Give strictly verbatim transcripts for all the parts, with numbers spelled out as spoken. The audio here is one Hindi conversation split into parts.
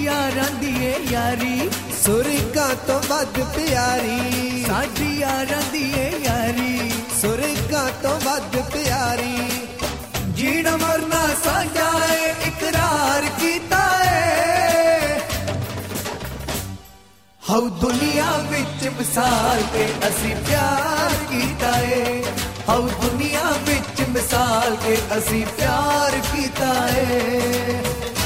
यारां दी ए यारी सुर्गां तो वध प्यारी, साडी यारां दी ए यारी सुर्गां तो वध प्यारी। जीना मरना साडा ए इकरार कीता ए, हाउ दुनिया विच मिसाल के असी प्यार कीता ए, हाउ दुनिया विच मिसाल के असी प्यार कीता ए।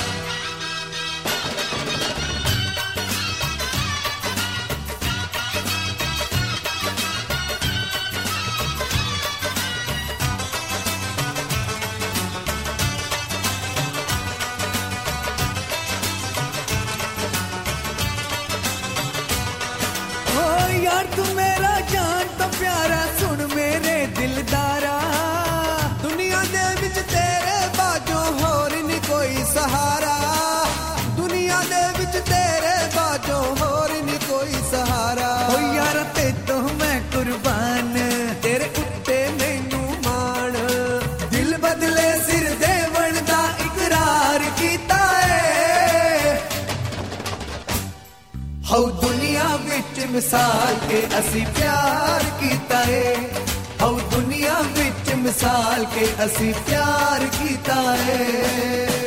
यार तू मेरा जान तो प्यारा, सुन मेरे दिलदारा, दुनिया दे विच तेरे बाजों होर नी कोई सहारा, दुनिया दे विच तेरे बाजों होर नी कोई सहारा। ओ यार ते तो मैं कुर्बान, तेरे उत्ते मैनू मान, दिल बदले सिर देवन दा इकरार कीता ए, हाउ दुनिया विच मिसाल के असी प्यार कीता है, हाउ दुनिया विच मिसाल के असी प्यार कीता है।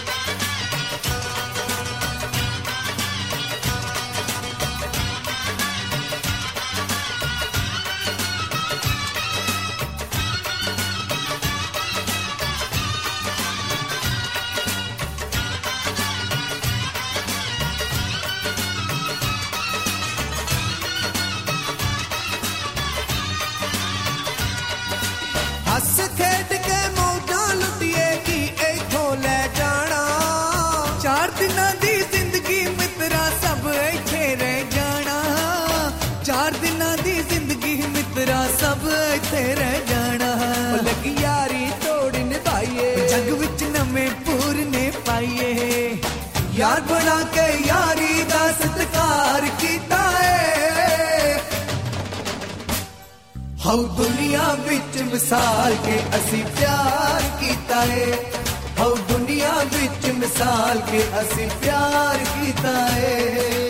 हस खेड के मौजां लुटिए की इथों ले जाना, चार दिनां दी जिंदगी मित्रा सब इत्थे रह जाना, चार दिनां दी जिंदगी मित्रा सब इत्थे रह जाना। लगी यारी तोड़ निभाइए, जग विच नਵੇਂ पूरने पाइए, यार बना के यारी दा सत्कार कीता है, हाउ दुनिया विच मिसाल के असी प्यार कीता है, हाउ दुनिया विच मिसाल के असी प्यार कीता है।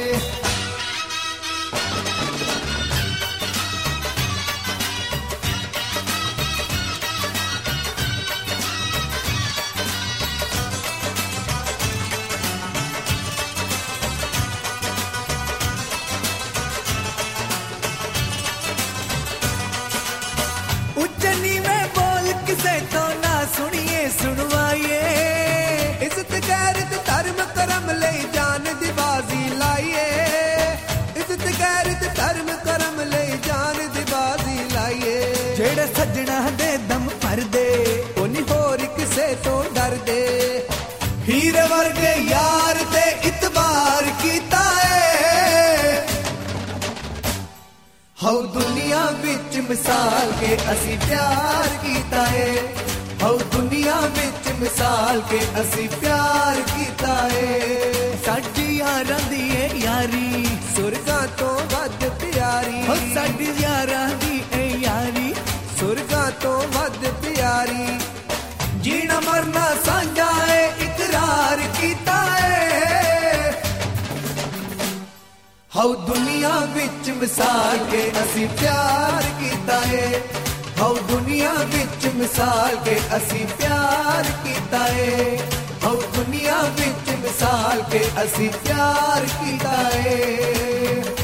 उच्चनी में बोल किसे तो ना सुनिए सुनवाइए, इज्जत गैरत धर्म करम ले जान दी बाजी लाइए, इज्जत गैरत धर्म करम ले जान दी बाजी लाइए। जेड़े सजना दे दम भर दे उन्हीं होर किसे तो डर दे, हीरे वर्गे यार ते इतबार कीता है, हाउ दुनिया विच मिसाल के असी प्यार कीता है, हाउ दुनिया विच मिसाल के असी प्यार कीता है। साडी यारां दी ए यारी सुर्गां तो वध प्यारी, हो साडी यारां दी ए यारी सुर्गां तो वध प्यारी। जीना मरना साझा है इकरार कीता है, हाउ दुनिया विच मिसाल के असी प्यार कीता है, हाउ दुनिया विच मिसाल के असी प्यार कीता है, हाउ दुनिया विच मिसाल के असी प्यार कीता है।